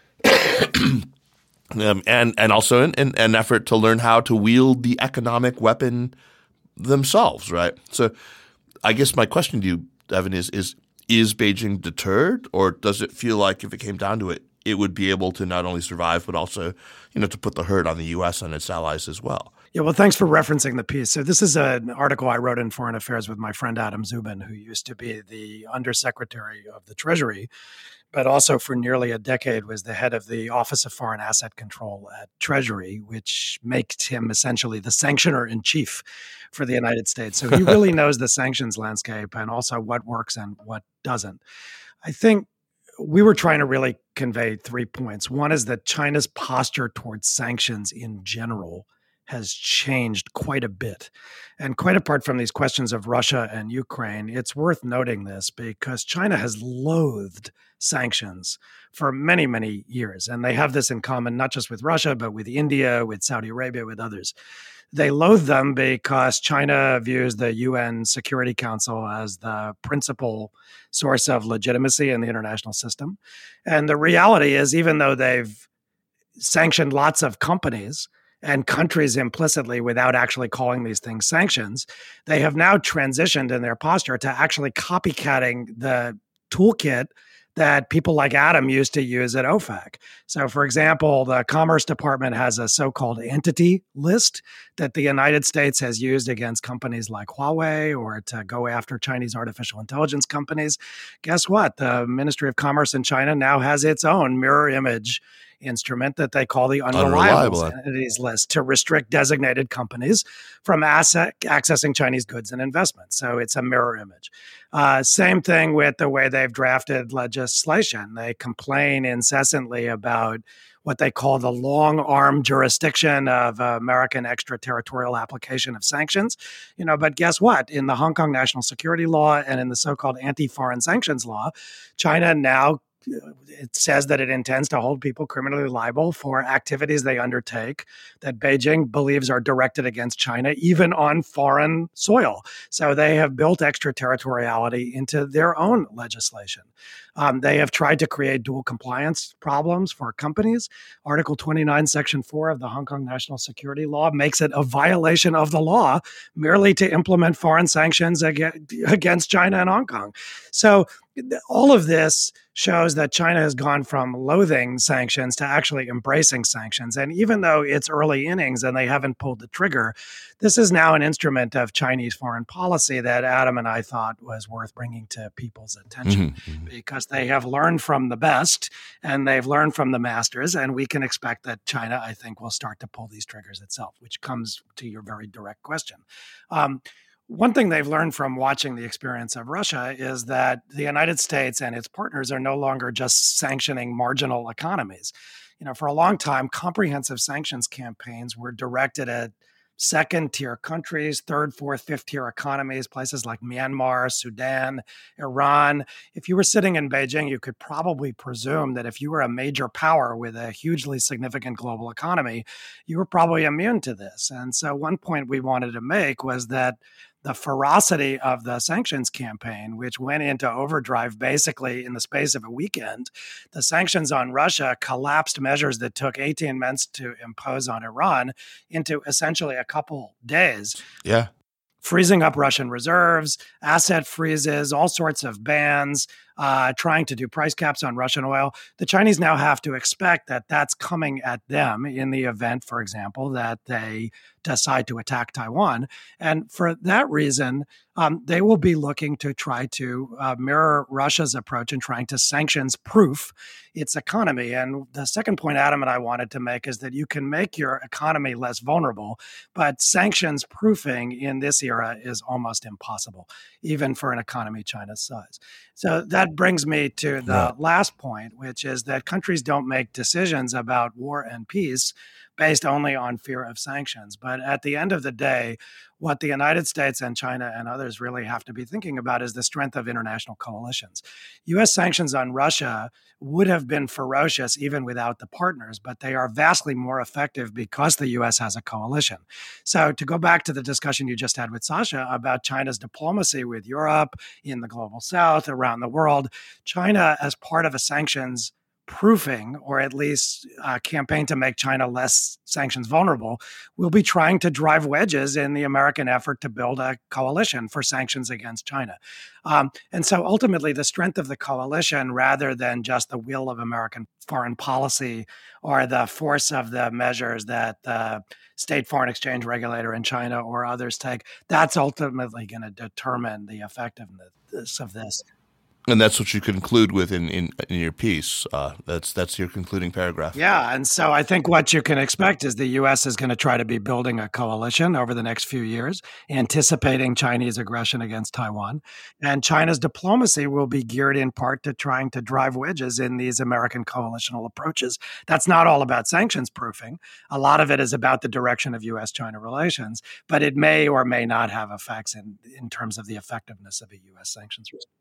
And also an effort to learn how to wield the economic weapon themselves, right? So I guess my question to you, Evan, is Beijing deterred, or does it feel like if it came down to it, it would be able to not only survive but also, to put the hurt on the U.S. and its allies as well? Yeah, well, thanks for referencing the piece. So this is an article I wrote in Foreign Affairs with my friend Adam Zubin, who used to be the Undersecretary of the Treasury, but also for nearly a decade was the head of the Office of Foreign Asset Control at Treasury, which makes him essentially the sanctioner-in-chief for the United States. So he really knows the sanctions landscape and also what works and what doesn't. I think we were trying to really convey 3 points. One is that China's posture towards sanctions in general has changed quite a bit. And quite apart from these questions of Russia and Ukraine, it's worth noting this because China has loathed sanctions for many, many years. And they have this in common, not just with Russia, but with India, with Saudi Arabia, with others. They loathe them because China views the UN Security Council as the principal source of legitimacy in the international system. And the reality is, even though they've sanctioned lots of companies and countries implicitly without actually calling these things sanctions, they have now transitioned in their posture to actually copycatting the toolkit that people like Adam used to use at OFAC. So, for example, the Commerce Department has a so-called entity list that the United States has used against companies like Huawei or to go after Chinese artificial intelligence companies. Guess what? The Ministry of Commerce in China now has its own mirror image instrument that they call the Unreliable Entities List to restrict designated companies from accessing Chinese goods and investments. So it's a mirror image. Same thing with the way they've drafted legislation. They complain incessantly about what they call the long-arm jurisdiction of American extraterritorial application of sanctions. But guess what? In the Hong Kong National Security Law and in the so-called anti-foreign sanctions law, China now it says that it intends to hold people criminally liable for activities they undertake that Beijing believes are directed against China, even on foreign soil. So they have built extraterritoriality into their own legislation. They have tried to create dual compliance problems for companies. Article 29, Section 4 of the Hong Kong National Security Law makes it a violation of the law merely to implement foreign sanctions against China and Hong Kong. So all of this shows that China has gone from loathing sanctions to actually embracing sanctions. And even though it's early innings and they haven't pulled the trigger, this is now an instrument of Chinese foreign policy that Adam and I thought was worth bringing to people's attention because they have learned from the best and they've learned from the masters. And we can expect that China, I think, will start to pull these triggers itself, which comes to your very direct question. One thing they've learned from watching the experience of Russia is that the United States and its partners are no longer just sanctioning marginal economies. For a long time, comprehensive sanctions campaigns were directed at second-tier countries, third, fourth, fifth-tier economies, places like Myanmar, Sudan, Iran. If you were sitting in Beijing, you could probably presume that if you were a major power with a hugely significant global economy, you were probably immune to this. And so one point we wanted to make was that the ferocity of the sanctions campaign, which went into overdrive basically in the space of a weekend, the sanctions on Russia collapsed measures that took 18 months to impose on Iran into essentially a couple days. Yeah. Freezing up Russian reserves, asset freezes, all sorts of bans, trying to do price caps on Russian oil. The Chinese now have to expect that that's coming at them in the event, for example, that they decide to attack Taiwan. And for that reason, they will be looking to try to mirror Russia's approach in trying to sanctions-proof its economy. And the second point Adam and I wanted to make is that you can make your economy less vulnerable, but sanctions-proofing in this era is almost impossible, even for an economy China's size. So that brings me to the last point, which is that countries don't make decisions about war and peace based only on fear of sanctions. But at the end of the day, what the United States and China and others really have to be thinking about is the strength of international coalitions. U.S. sanctions on Russia would have been ferocious even without the partners, but they are vastly more effective because the U.S. has a coalition. So to go back to the discussion you just had with Sasha about China's diplomacy with Europe, in the global south, around the world, China, as part of a sanctions proofing, or at least a campaign to make China less sanctions vulnerable, will be trying to drive wedges in the American effort to build a coalition for sanctions against China. And so ultimately, the strength of the coalition, rather than just the will of American foreign policy or the force of the measures that the state foreign exchange regulator in China or others take, that's ultimately going to determine the effectiveness of this. And that's what you conclude with in your piece. That's your concluding paragraph. Yeah, and so I think what you can expect is the U.S. is going to try to be building a coalition over the next few years, anticipating Chinese aggression against Taiwan. And China's diplomacy will be geared in part to trying to drive wedges in these American coalitional approaches. That's not all about sanctions proofing. A lot of it is about the direction of U.S.-China relations, but it may or may not have effects in terms of the effectiveness of a U.S. sanctions response.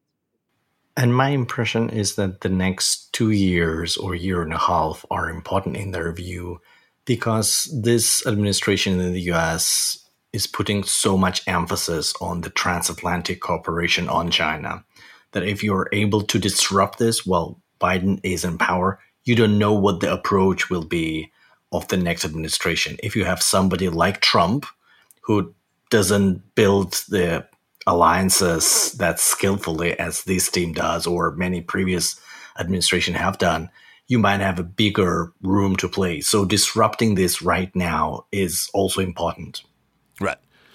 And my impression is that the next 2 years or year and a half are important in their view because this administration in the US is putting so much emphasis on the transatlantic cooperation on China that if you're able to disrupt this while Biden is in power, you don't know what the approach will be of the next administration. If you have somebody like Trump who doesn't build the alliances that skillfully as this team does or many previous administration have done, you might have a bigger room to play. So disrupting this right now is also important. Right.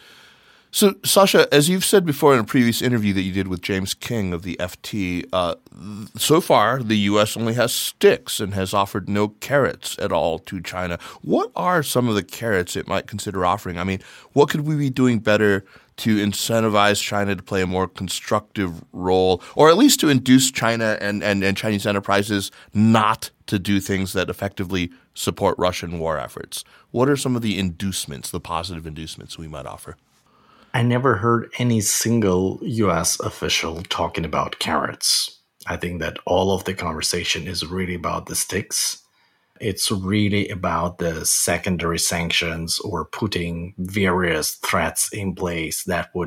So, Sasha, as you've said before in a previous interview that you did with James King of the FT, so far the U.S. only has sticks and has offered no carrots at all to China. What are some of the carrots it might consider offering? I mean, what could we be doing better to incentivize China to play a more constructive role, or at least to induce China and Chinese enterprises not to do things that effectively support Russian war efforts? What are some of the inducements, the positive inducements we might offer? I never heard any single U.S. official talking about carrots. I think that all of the conversation is really about the sticks. It's really about the secondary sanctions or putting various threats in place that would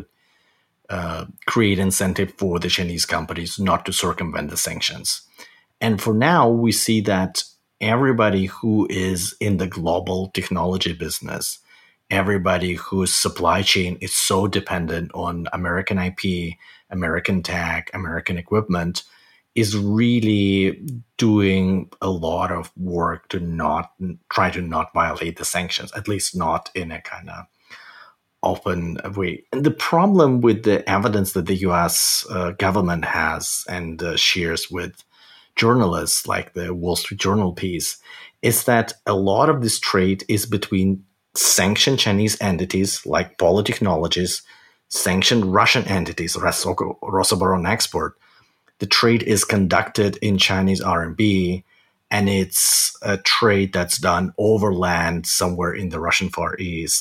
create incentive for the Chinese companies not to circumvent the sanctions. And for now, we see that everybody who is in the global technology business, everybody whose supply chain is so dependent on American IP, American tech, American equipment, is really doing a lot of work to not try to not violate the sanctions, at least not in a kind of open way. And the problem with the evidence that the US government has and shares with journalists like the Wall Street Journal piece is that a lot of this trade is between sanctioned Chinese entities like Poly Technologies, sanctioned Russian entities, Rosoboronexport. The trade is conducted in Chinese RMB, and it's a trade that's done overland somewhere in the Russian Far East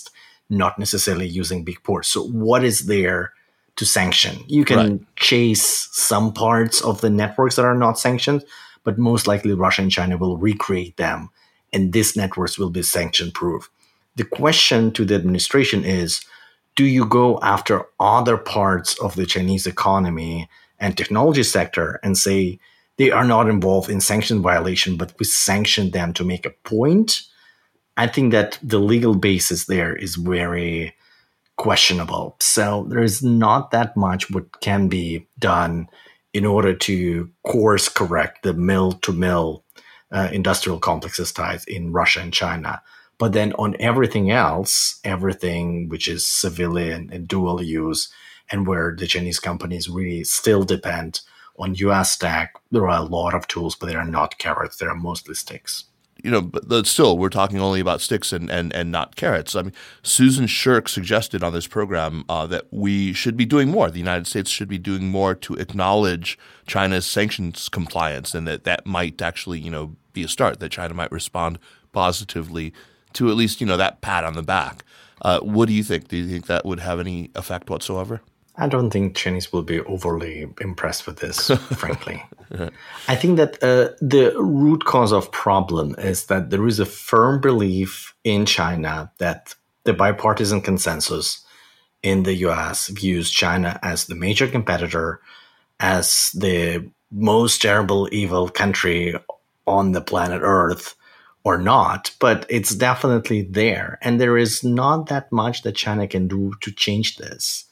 not necessarily using big ports. So what is there to sanction? You can chase some parts of the networks that are not sanctioned, but most likely Russia and China will recreate them, and these networks will be sanction-proof. The question to the administration is, do you go after other parts of the Chinese economy and technology sector and say they are not involved in sanction violation, but we sanction them to make a point? I think that the legal basis there is very questionable. So there is not that much what can be done in order to course correct the mill-to-mill industrial complexes ties in Russia and China. But then on everything else, everything which is civilian and dual use, and where the Chinese companies really still depend on US tech, there are a lot of tools, but they are not carrots. They are mostly sticks. But still, we're talking only about sticks and not carrots. I mean, Susan Shirk suggested on this program that we should be doing more. The United States should be doing more to acknowledge China's sanctions compliance, and that might actually, be a start, that China might respond positively to at least, that pat on the back. What do you think? Do you think that would have any effect whatsoever? I don't think Chinese will be overly impressed with this, frankly. I think that the root cause of problem is that there is a firm belief in China that the bipartisan consensus in the US views China as the major competitor, as the most terrible, evil country on the planet Earth, or not, but it's definitely there. And there is not that much that China can do to change this.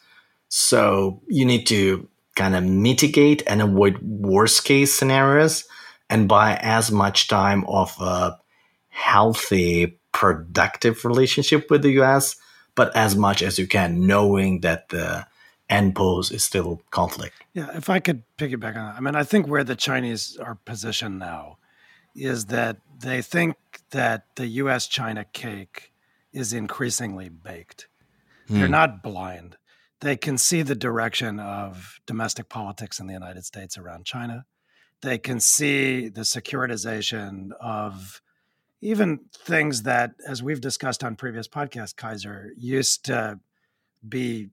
So you need to kind of mitigate and avoid worst case scenarios and buy as much time of a healthy, productive relationship with the US, but as much as you can, knowing that the end pose is still conflict. Yeah, if I could piggyback on that. I mean, I think where the Chinese are positioned now is that they think that the US-China cake is increasingly baked. They're not blind. They can see the direction of domestic politics in the United States around China. They can see the securitization of even things that, as we've discussed on previous podcasts, Kaiser, used to be,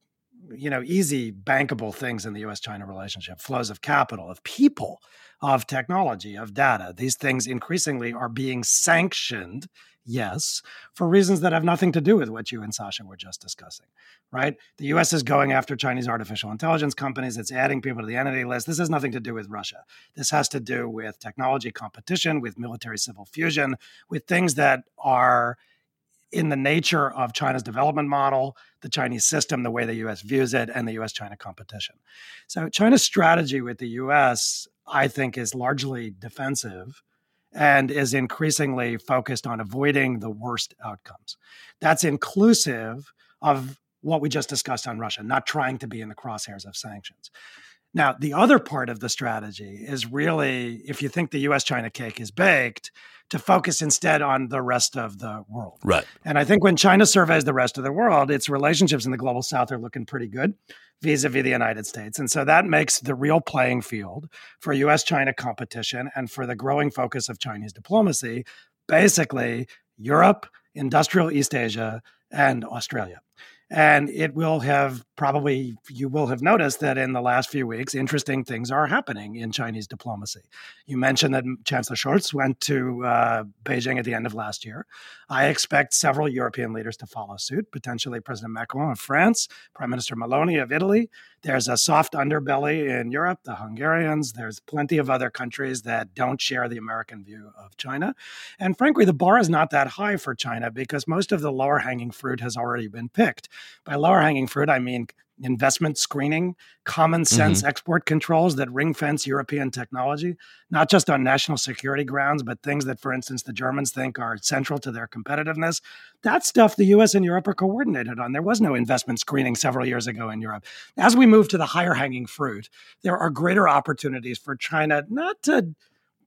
easy, bankable things in the US-China relationship, flows of capital, of people, of technology, of data. These things increasingly are being sanctioned, yes, for reasons that have nothing to do with what you and Sasha were just discussing, right? The US is going after Chinese artificial intelligence companies. It's adding people to the entity list. This has nothing to do with Russia. This has to do with technology competition, with military civil fusion, with things that are in the nature of China's development model, the Chinese system, the way the U.S. views it, and the U.S.-China competition. So China's strategy with the U.S., I think, is largely defensive and is increasingly focused on avoiding the worst outcomes. That's inclusive of what we just discussed on Russia, not trying to be in the crosshairs of sanctions. Now, the other part of the strategy is really, if you think the U.S.-China cake is baked, to focus instead on the rest of the world. Right. And I think when China surveys the rest of the world, its relationships in the global south are looking pretty good vis-a-vis the United States. And so that makes the real playing field for U.S.-China competition and for the growing focus of Chinese diplomacy, basically Europe, industrial East Asia, and Australia. And it will have you will have noticed that in the last few weeks, interesting things are happening in Chinese diplomacy. You mentioned that Chancellor Scholz went to Beijing at the end of last year. I expect several European leaders to follow suit, potentially President Macron of France, Prime Minister Meloni of Italy. There's a soft underbelly in Europe, the Hungarians. There's plenty of other countries that don't share the American view of China. And frankly, the bar is not that high for China because most of the lower hanging fruit has already been picked. By lower hanging fruit, I mean investment screening, common sense export controls that ring fence European technology, not just on national security grounds, but things that, for instance, the Germans think are central to their competitiveness. That stuff the US and Europe are coordinated on. There was no investment screening several years ago in Europe. As we move to the higher hanging fruit, there are greater opportunities for China not to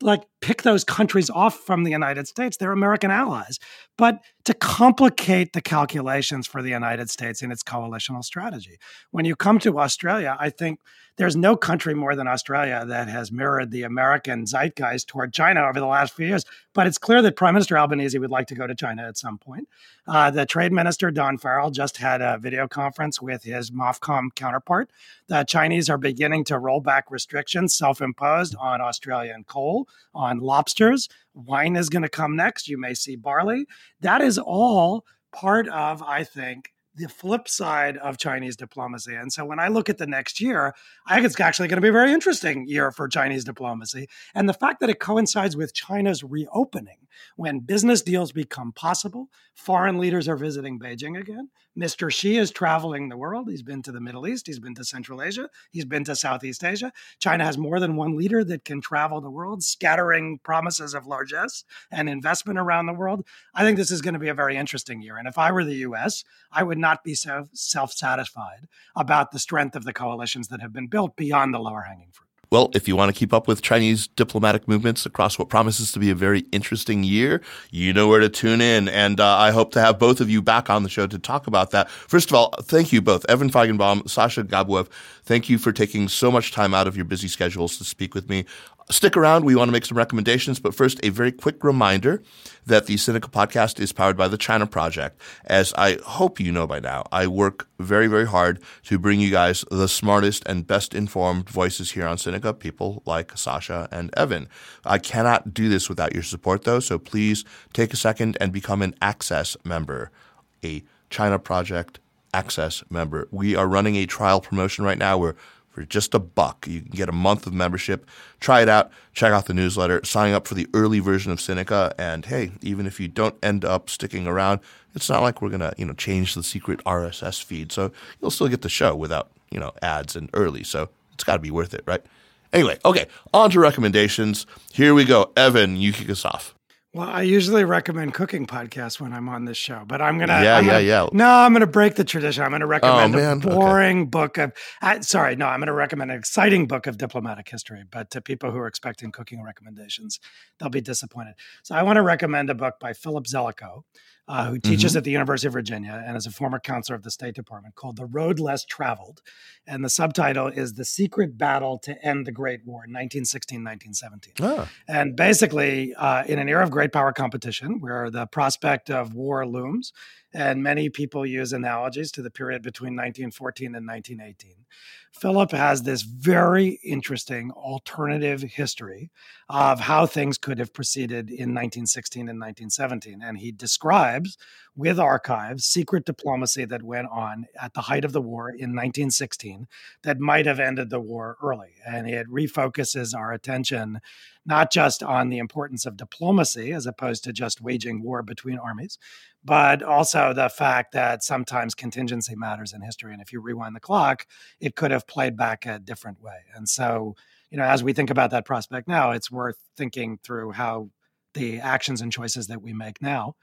pick those countries off from the United States. They're American allies. But to complicate the calculations for the United States in its coalitional strategy. When you come to Australia, I think there's no country more than Australia that has mirrored the American zeitgeist toward China over the last few years. But it's clear that Prime Minister Albanese would like to go to China at some point. The Trade Minister, Don Farrell, just had a video conference with his MOFCOM counterpart. The Chinese are beginning to roll back restrictions self-imposed on Australian coal, on lobsters. Wine is going to come next. You may see barley. That is all part of, I think, the flip side of Chinese diplomacy. And so when I look at the next year, I think it's actually going to be a very interesting year for Chinese diplomacy. And the fact that it coincides with China's reopening, when business deals become possible, foreign leaders are visiting Beijing again. Mr. Xi is traveling the world. He's been to the Middle East. He's been to Central Asia. He's been to Southeast Asia. China has more than one leader that can travel the world, scattering promises of largesse and investment around the world. I think this is going to be a very interesting year. And if I were the U.S., I would not be so self-satisfied about the strength of the coalitions that have been built beyond the lower-hanging fruit. Well, if you want to keep up with Chinese diplomatic movements across what promises to be a very interesting year, you know where to tune in. And I hope to have both of you back on the show to talk about that. First of all, thank you both, Evan Feigenbaum, Sasha Gabuev. Thank you for taking so much time out of your busy schedules to speak with me. Stick around. We want to make some recommendations. But first, a very quick reminder that the Sinica podcast is powered by the China Project. As I hope you know by now, I work very, very hard to bring you guys the smartest and best informed voices here on Sinica, people like Sasha and Evan. I cannot do this without your support, though. So please take a second and become an Access member, a China Project Access member. We are running a trial promotion right now where for just $1, you can get a month of membership. Try it out. Check out the newsletter. Sign up for the early version of Sinica. And hey, even if you don't end up sticking around, it's not like we're gonna change the secret RSS feed. So you'll still get the show without ads and early. So it's got to be worth it, right? Anyway, okay, on to recommendations. Here we go. Evan, you kick us off. Well, I usually recommend cooking podcasts when I'm on this show, but I'm going to No, I'm going to break the tradition. I'm going to recommend a boring book of I'm going to recommend an exciting book of diplomatic history, but to people who are expecting cooking recommendations, they'll be disappointed. So I want to recommend a book by Philip Zelikow, who teaches at the University of Virginia and is a former counselor of the State Department, called The Road Less Traveled. And the subtitle is The Secret Battle to End the Great War, 1916-1917. Oh. And basically, in an era of great power competition, where the prospect of war looms, and many people use analogies to the period between 1914 and 1918, Philip has this very interesting alternative history of how things could have proceeded in 1916 and 1917. And he describes with archives secret diplomacy that went on at the height of the war in 1916 that might have ended the war early. And it refocuses our attention not just on the importance of diplomacy as opposed to just waging war between armies, but also the fact that sometimes contingency matters in history. And if you rewind the clock, it could have played back a different way. And so, as we think about that prospect now, it's worth thinking through how the actions and choices that we make now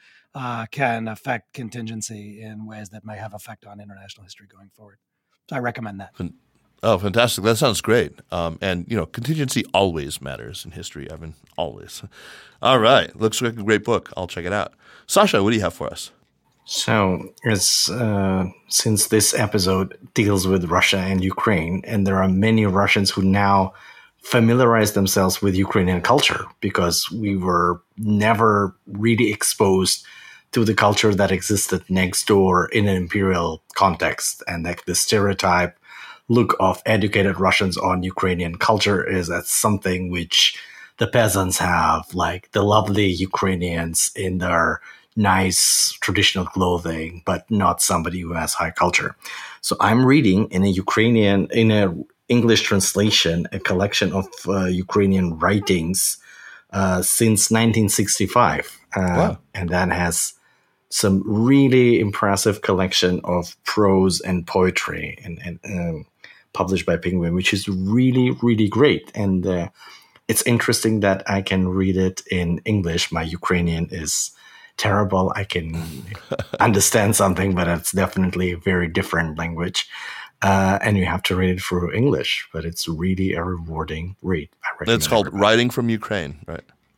can affect contingency in ways that may have effect on international history going forward. So I recommend that. Oh, fantastic. That sounds great. And, contingency always matters in history, Evan, always. All right. Looks like a great book. I'll check it out. Sasha, what do you have for us? So, since this episode deals with Russia and Ukraine, and there are many Russians who now familiarize themselves with Ukrainian culture because we were never really exposed to the culture that existed next door in an imperial context. And like the stereotype look of educated Russians on Ukrainian culture is that something which the peasants have, like the lovely Ukrainians in their nice traditional clothing, but not somebody who has high culture. So I'm reading in a English translation, a collection of Ukrainian writings since 1965. Wow. And that has some really impressive collection of prose and poetry and published by Penguin, which is really, really great. And it's interesting that I can read it in English. My Ukrainian is terrible. I can understand something, but it's definitely a very different language. And you have to read it through English, but it's really a rewarding read. I recommend It's called Writing from Ukraine, right?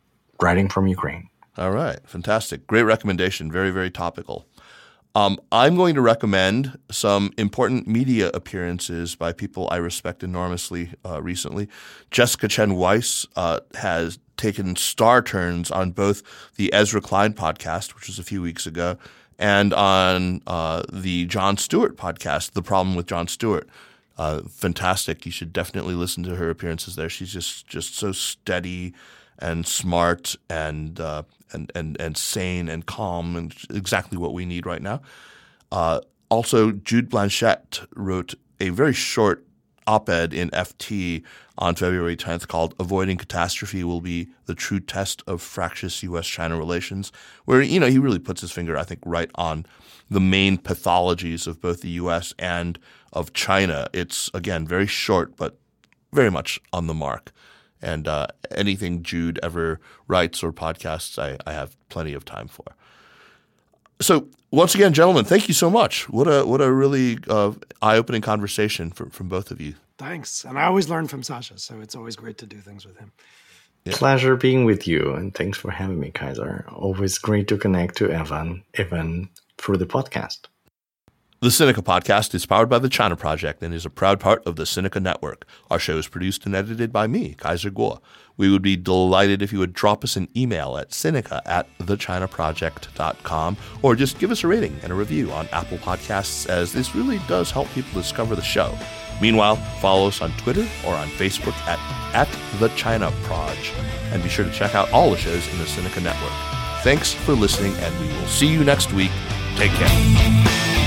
writing from Ukraine. All right. Fantastic. Great recommendation. Very, very topical. I'm going to recommend some important media appearances by people I respect enormously recently. Jessica Chen Weiss has taken star turns on both the Ezra Klein podcast, which was a few weeks ago, and on the Jon Stewart podcast, The Problem with Jon Stewart. Fantastic. You should definitely listen to her appearances there. She's just so steady and smart and sane and calm, and exactly what we need right now. Also, Jude Blanchette wrote a very short op-ed in FT on February 10th called "Avoiding Catastrophe Will Be the True Test of Fractious U.S.-China Relations," where, he really puts his finger, I think, right on the main pathologies of both the U.S. and of China. It's, again, very short, but very much on the mark. And anything Jude ever writes or podcasts, I have plenty of time for. So once again, gentlemen, thank you so much. What a really eye-opening conversation from both of you. Thanks. And I always learn from Sasha, so it's always great to do things with him. Yeah. Pleasure being with you, and thanks for having me, Kaiser. Always great to connect to Evan, even through the podcast. The Sinica Podcast is powered by the China Project and is a proud part of the Sinica Network. Our show is produced and edited by me, Kaiser Kuo. We would be delighted if you would drop us an email at sinica@thechinaproject.com, or just give us a rating and a review on Apple Podcasts, as this really does help people discover the show. Meanwhile, follow us on Twitter or on Facebook at The China Proj, and be sure to check out all the shows in the Sinica Network. Thanks for listening, and we will see you next week. Take care.